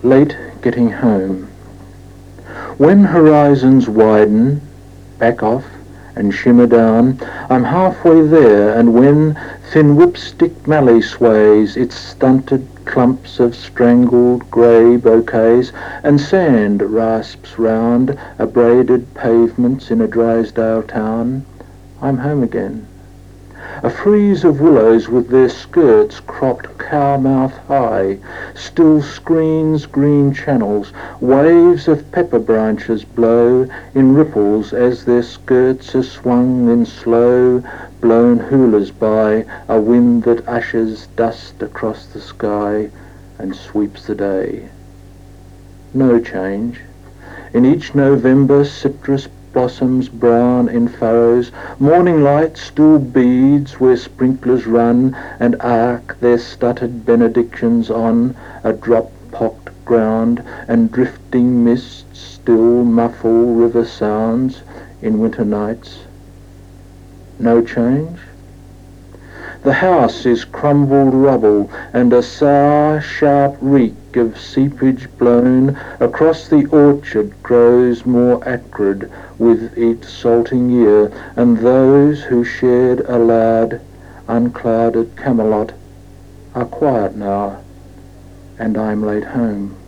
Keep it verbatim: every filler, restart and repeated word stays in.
Late getting home. When horizons widen, back off and shimmer down, I'm halfway there, and when thin whipstick mallee sways its stunted clumps of strangled grey bouquets, and sand rasps round abraded pavements in a Drysdale town, I'm home again. A frieze of willows with their skirts cropped cow-mouth high still screens green channels. Waves of pepper branches blow in ripples as their skirts are swung in slow blown hulas by a wind that ushers dust across the sky and sweeps the day. No change. In each November citrus blossoms brown in furrows, morning light still beads where sprinklers run and arc their stuttered benedictions on a drop-pocked ground, and drifting mists still muffle river sounds in winter nights. No change? The house is crumbled rubble, and a sour, sharp reek of seepage blown across the orchard grows more acrid with each salting year, and those who shared a loud, unclouded Camelot are quiet now, and I'm late home.